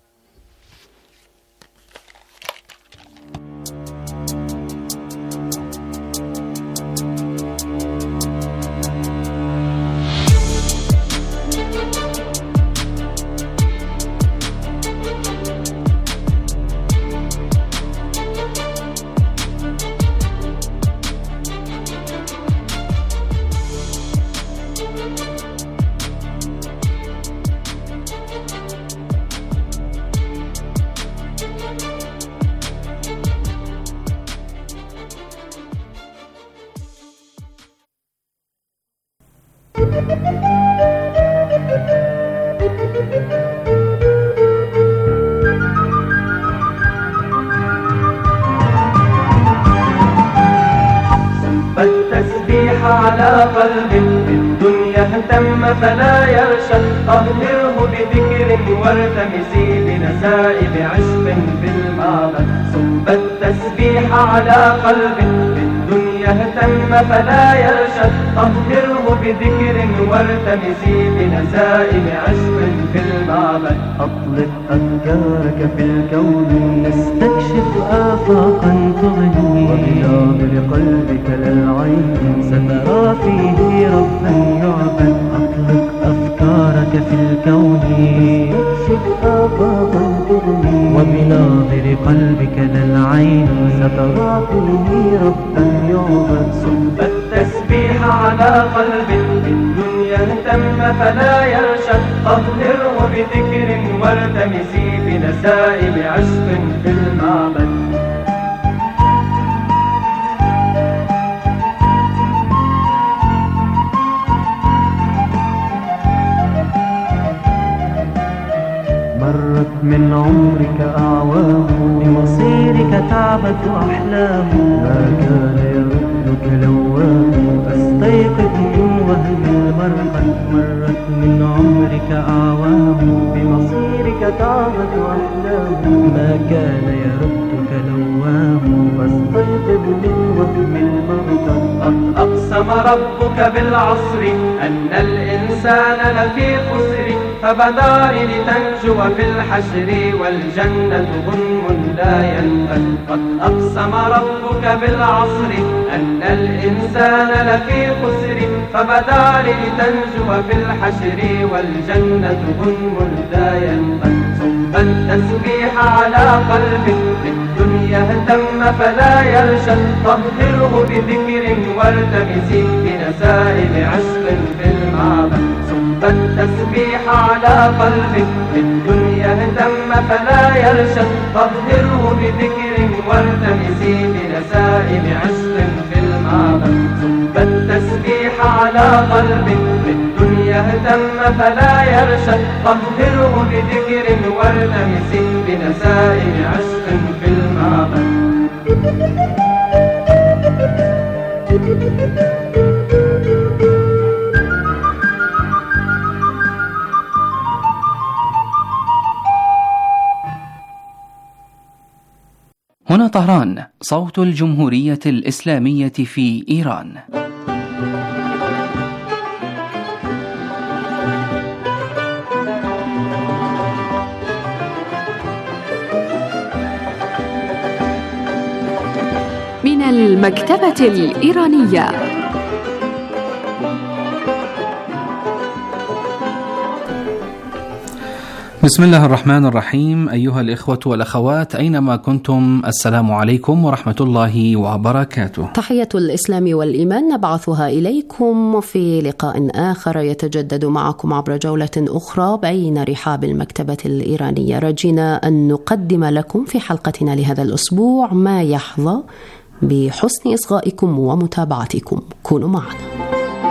على قلب بالدنيا اهتم فلا يرشد، طهره بذكر وارتمسي بنسائب عشق في المعبد. صب التسبيح على قلب بالدنيا اهتم فلا يرشد، طهره بذكر وارتمسي بنسائب عشق في المعبد. أطلق أفكارك في الكون نستكشف آفاقا تغني، وبناظر قلبك للعين سترى فيه ربا يعبد. أطلق أفكارك في الكون نستكشف آفاقا تغني، وبناظر قلبك للعين سترى فيه ربا يعبد. صب التسبيح التسبيح على قلب بالدنيا اهتم فلا يرشد طهره بذكر والتمسي بنسائم عشق في المعبد مرت من عمرك أعوام بمصيرك تعبت أحلام ما كان يردك لوام فاستيقظ من وهم المرقد مرت من عمرك أعوام بمصيرك تعبت أحلام ما كان يردك لوام فاستيقظ من وهم المرقد قد أقسم ربك بالعصر أن الإنسان لفي خسر فبدار لتنجو في الحشر والجنة غنم لا ينفد قد أقسم ربك بالعصر أن الإنسان لفي خسر فبدار لتنجو في الحشر والجنة غنم لا ينفد صب التسبيح على قلبك للدنيا اهتم فلا يرشد طهره بذكر والتمسي بنسائم عشق في المعبد صب التسبيح على قلبك للدنيا اهتم فلا يرشد طهره بذكر والتمسي بنسائم عشق في المعبد صب التسبيح على قلبك للدنيا اهتم فلا يرشد طهره بذكر والتمسي بنسائم عشق في المعبد هنا طهران، صوت الجمهورية الإسلامية في إيران. من المكتبة الإيرانية. بسم الله الرحمن الرحيم. أيها الإخوة والأخوات أينما كنتم، السلام عليكم ورحمة الله وبركاته. تحية الإسلام والإيمان نبعثها إليكم في لقاء آخر يتجدد معكم عبر جولة أخرى بين رحاب المكتبة الإيرانية. رجينا أن نقدم لكم في حلقتنا لهذا الأسبوع ما يحظى بحسن إصغائكم ومتابعتكم. كونوا معنا.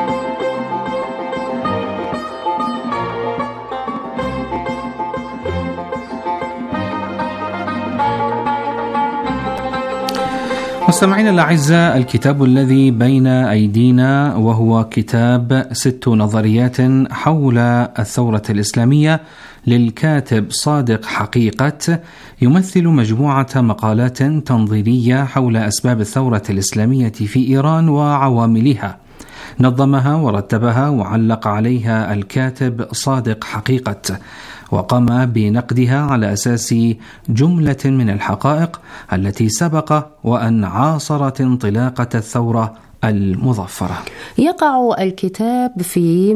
مستمعينا الأعزاء، الكتاب الذي بين أيدينا وهو كتاب 6 نظريات حول الثورة الإسلامية للكاتب صادق حقيقة، يمثل مجموعة مقالات تنظيرية حول أسباب الثورة الإسلامية في إيران وعواملها. نظمها ورتبها وعلق عليها الكاتب صادق حقيقة، وقام بنقدها على أساس جملة من الحقائق التي سبق وأن عاصرت انطلاقة الثورة المظفرة. يقع الكتاب في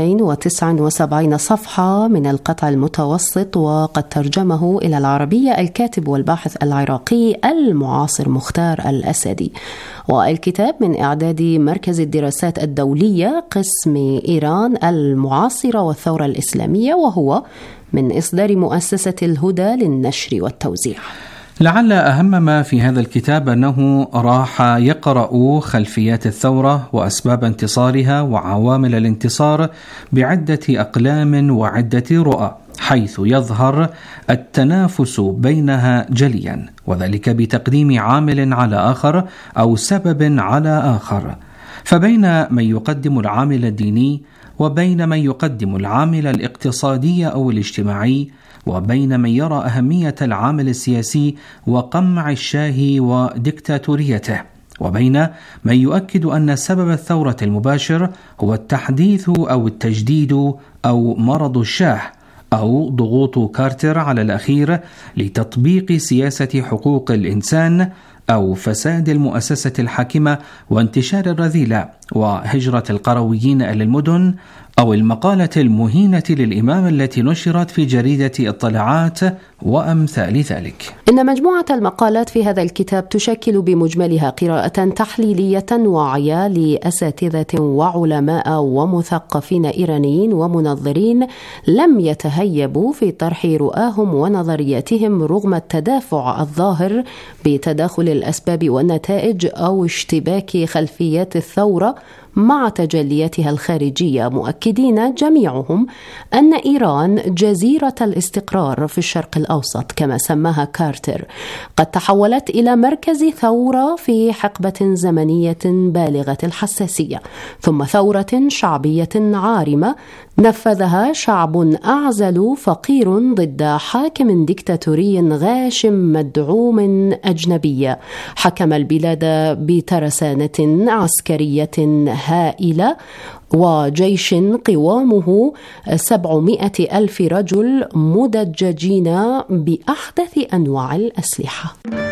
279 صفحة من القطع المتوسط، وقد ترجمه إلى العربية الكاتب والباحث العراقي المعاصر مختار الأسدي. والكتاب من إعداد مركز الدراسات الدولية قسم إيران المعاصرة والثورة الإسلامية، وهو من إصدار مؤسسة الهدى للنشر والتوزيع. لعل أهم ما في هذا الكتاب أنه راح يقرأ خلفيات الثورة وأسباب انتصارها وعوامل الانتصار بعدة أقلام وعدة رؤى، حيث يظهر التنافس بينها جليا، وذلك بتقديم عامل على آخر أو سبب على آخر. فبين من يقدم العامل الديني، وبين من يقدم العامل الاقتصادي أو الاجتماعي، وبين من يرى أهمية العامل السياسي وقمع الشاه وديكتاتوريته، وبين من يؤكد أن سبب الثورة المباشر هو التحديث أو التجديد أو مرض الشاه أو ضغوط كارتر على الأخير لتطبيق سياسة حقوق الإنسان، أو فساد المؤسسة الحاكمة وانتشار الرذيلة وهجرة القرويين إلى المدن، أو المقالة المهينة للإمام التي نشرت في جريدة اطلاعات وأمثال ذلك. إن مجموعة المقالات في هذا الكتاب تشكل بمجملها قراءة تحليلية واعية لأساتذة وعلماء ومثقفين إيرانيين ومنظرين لم يتهيبوا في طرح رؤاهم ونظرياتهم رغم التدافع الظاهر بتداخل الأسباب والنتائج أو اشتباك خلفيات الثورة مع تجلياتها الخارجية، مؤكدين جميعهم أن إيران جزيرة الاستقرار في الشرق الأوسط كما سماها كارتر قد تحولت إلى مركز ثورة في حقبة زمنية بالغة الحساسية، ثم ثورة شعبية عارمة نفذها شعب أعزل فقير ضد حاكم ديكتاتوري غاشم مدعوم أجنبي حكم البلاد بترسانة عسكرية هائلة وجيش قوامه 700,000 رجل مدججين بأحدث أنواع الأسلحة.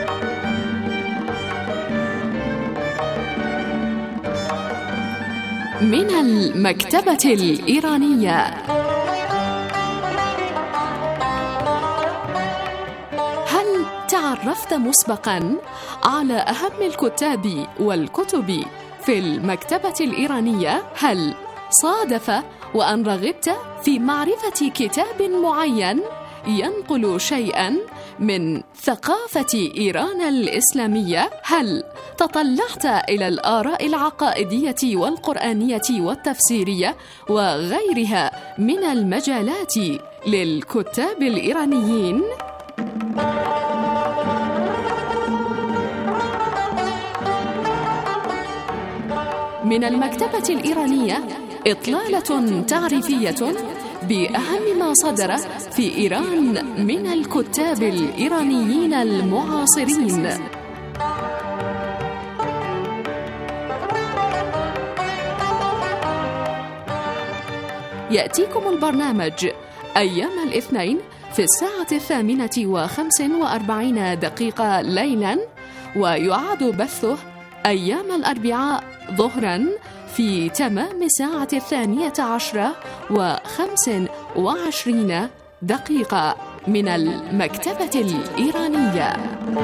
من المكتبة الإيرانية. هل تعرفت مسبقاً على أهم الكتاب والكتب في المكتبة الإيرانية؟ هل صادف وأن رغبت في معرفة كتاب معين ينقل شيئاً من ثقافة إيران الإسلامية؟ هل تطلعت إلى الآراء العقائدية والقرآنية والتفسيرية وغيرها من المجالات للكتاب الإيرانيين؟ من المكتبة الإيرانية إطلالة تعريفية بأهم ما صدر في إيران من الكتاب الإيرانيين المعاصرين. يأتيكم البرنامج أيام الاثنين في 8:45 ليلا، ويعاد بثه أيام الأربعاء ظهرا في تمام 12:25 من المكتبة الإيرانية.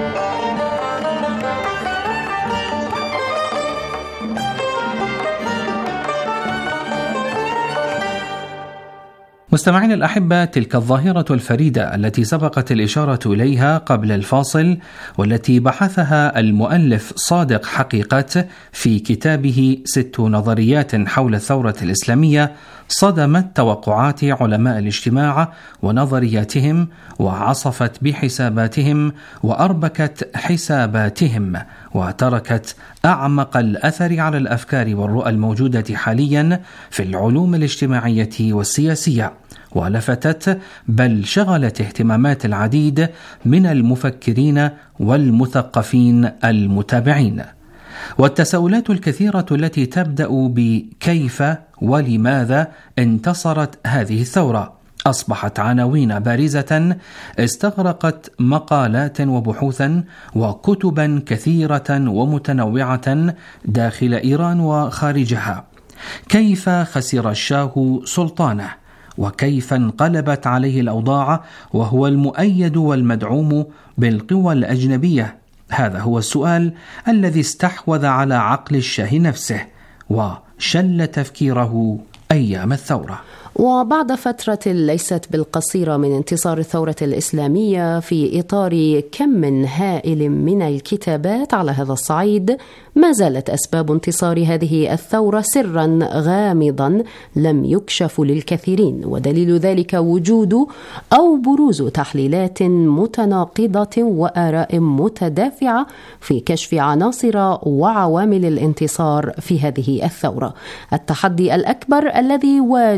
مستمعين الأحبة، تلك الظاهرة الفريدة التي سبقت الإشارة إليها قبل الفاصل، والتي بحثها المؤلف صادق حقيقة في كتابه 6 نظريات حول الثورة الإسلامية، صدمت توقعات علماء الاجتماع ونظرياتهم، وعصفت بحساباتهم وأربكت حساباتهم، وتركت أعمق الأثر على الأفكار والرؤى الموجودة حاليا في العلوم الاجتماعية والسياسية، ولفتت بل شغلت اهتمامات العديد من المفكرين والمثقفين المتابعين. والتساؤلات الكثيرة التي تبدأ بكيف ولماذا انتصرت هذه الثورة أصبحت عناوين بارزة استغرقت مقالات وبحوثا وكتبا كثيرة ومتنوعة داخل إيران وخارجها. كيف خسر الشاه سلطانه؟ وكيف انقلبت عليه الأوضاع وهو المؤيد والمدعوم بالقوى الأجنبية؟ هذا هو السؤال الذي استحوذ على عقل الشاه نفسه وشل تفكيره أيام الثورة. وبعد فترة ليست بالقصيرة من انتصار الثورة الإسلامية في إطار كم هائل من الكتابات على هذا الصعيد، ما زالت أسباب انتصار هذه الثورة سرا غامضا لم يكشف للكثيرين، ودليل ذلك وجود أو بروز تحليلات متناقضة وآراء متدافعة في كشف عناصر وعوامل الانتصار في هذه الثورة. التحدي الأكبر الذي واجه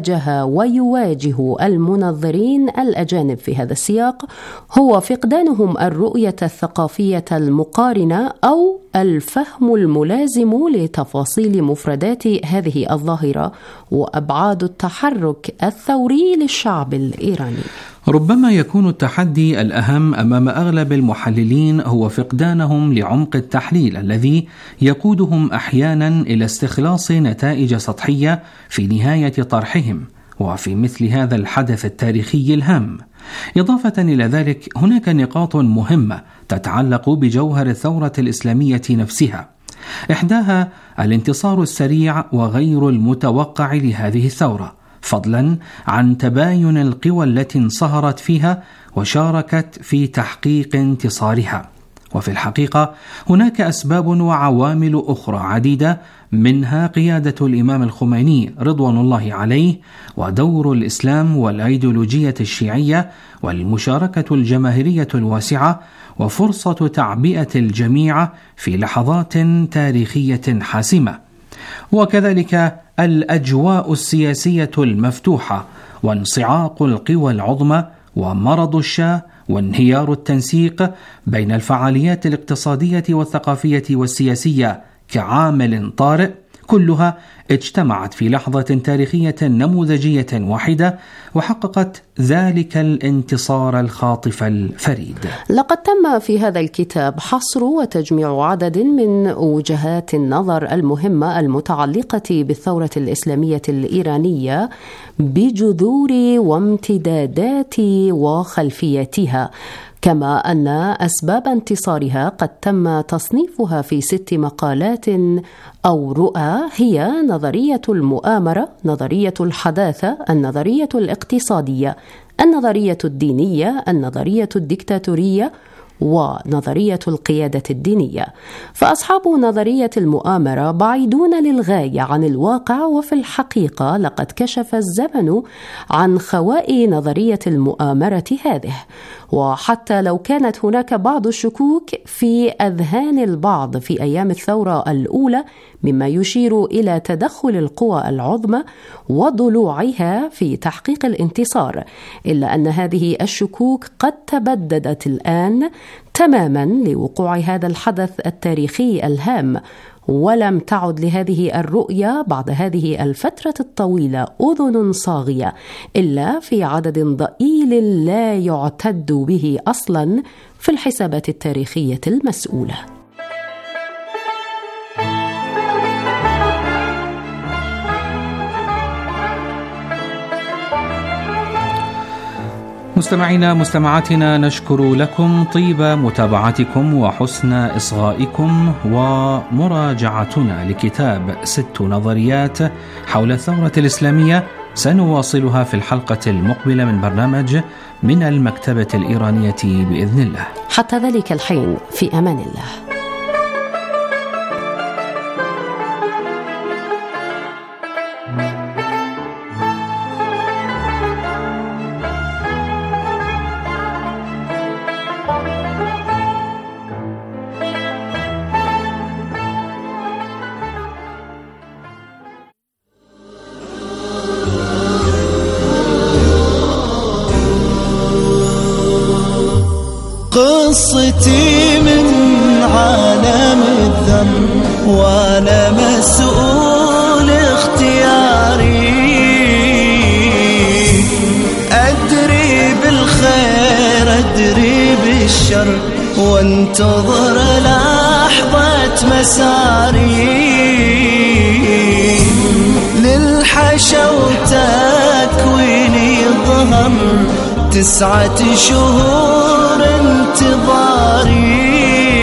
ويواجه المنظرين الأجانب في هذا السياق هو فقدانهم الرؤية الثقافية المقارنة أو الفهم الملازم لتفاصيل مفردات هذه الظاهرة وأبعاد التحرك الثوري للشعب الإيراني. ربما يكون التحدي الأهم أمام أغلب المحللين هو فقدانهم لعمق التحليل الذي يقودهم أحيانا إلى استخلاص نتائج سطحية في نهاية طرحهم وفي مثل هذا الحدث التاريخي الهام. إضافة إلى ذلك هناك نقاط مهمة تتعلق بجوهر الثورة الإسلامية نفسها، إحداها الانتصار السريع وغير المتوقع لهذه الثورة، فضلا عن تباين القوى التي انصهرت فيها وشاركت في تحقيق انتصارها. وفي الحقيقة هناك أسباب وعوامل أخرى عديدة، منها قيادة الإمام الخميني رضوان الله عليه ودور الإسلام والأيديولوجية الشيعية والمشاركة الجماهيرية الواسعة وفرصة تعبئة الجميع في لحظات تاريخية حاسمة، وكذلك الأجواء السياسية المفتوحة وانصعاق القوى العظمى ومرض الشاه وانهيار التنسيق بين الفعاليات الاقتصادية والثقافية والسياسية كعامل طارئ، كلها اجتمعت في لحظة تاريخية نموذجية واحدة وحققت ذلك الانتصار الخاطف الفريد. لقد تم في هذا الكتاب حصر وتجميع عدد من وجهات النظر المهمة المتعلقة بالثورة الإسلامية الإيرانية بجذور وامتدادات وخلفياتها، كما أن أسباب انتصارها قد تم تصنيفها في 6 مقالات أو رؤى، هي نظرية المؤامرة، نظرية الحداثة، النظرية الاقتصادية، النظرية الدينية، النظرية الديكتاتورية، ونظرية القيادة الدينية. فأصحاب نظرية المؤامرة بعيدون للغاية عن الواقع، وفي الحقيقة لقد كشف الزمن عن خواء نظرية المؤامرة هذه. وحتى لو كانت هناك بعض الشكوك في أذهان البعض في أيام الثورة الأولى مما يشير إلى تدخل القوى العظمى وضلوعها في تحقيق الانتصار، إلا أن هذه الشكوك قد تبددت الآن تماما لوقوع هذا الحدث التاريخي الهام، ولم تعد لهذه الرؤية بعد هذه الفترة الطويلة أذن صاغية إلا في عدد ضئيل لا يعتد به أصلا في الحسابات التاريخية المسؤولة. مستمعينا مستمعاتنا، نشكر لكم طيب متابعتكم وحسن إصغائكم، ومراجعتنا لكتاب 6 نظريات حول الثورة الإسلامية سنواصلها في الحلقة المقبلة من برنامج من المكتبة الإيرانية بإذن الله. حتى ذلك الحين في أمان الله. قصتي من عالم الذر وانا مسؤول اختياري، ادري بالخير ادري بالشر وانتظر لحظة مساري، للحشا وتكويني ظهر 9 شهور انتظاري،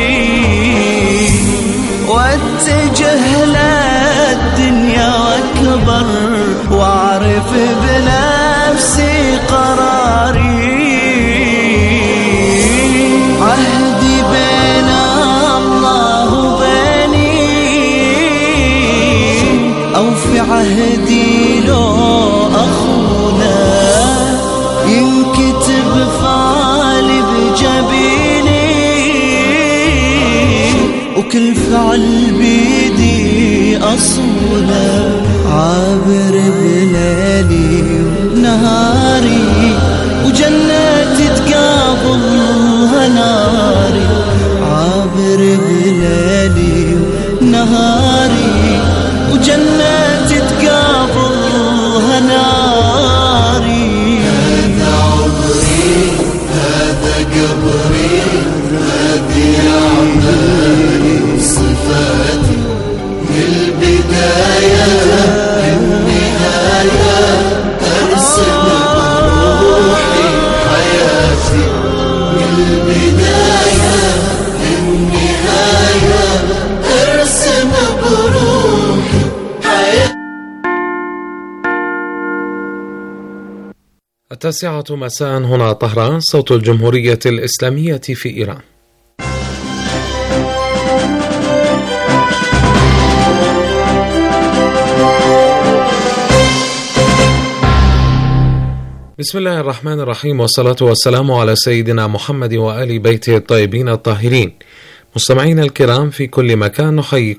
واتجه للدنيا واكبر واعرف بنفسي قراري، عهدي بين الله وبيني او في عهدي لو اخونا ينكتب فعلي بجبيني، وكل فعل بيدي أصوله عابر بليلي نهاري وجنتي تقابلها ناري عابر بليلي ونهاري وجنتي تقابلها ناري هذا عمري هذا قبري هذه أعمالي وصفاتي البداية النهاية أرسم بروحي حياتي البداية النهاية أرسم بروحي حياتي. 9 مساء هنا طهران، صوت الجمهورية الإسلامية في إيران. بسم الله الرحمن الرحيم، والصلاة والسلام على سيدنا محمد وآل بيته الطيبين الطاهرين. مستمعينا الكرام في كل مكان، نحييكم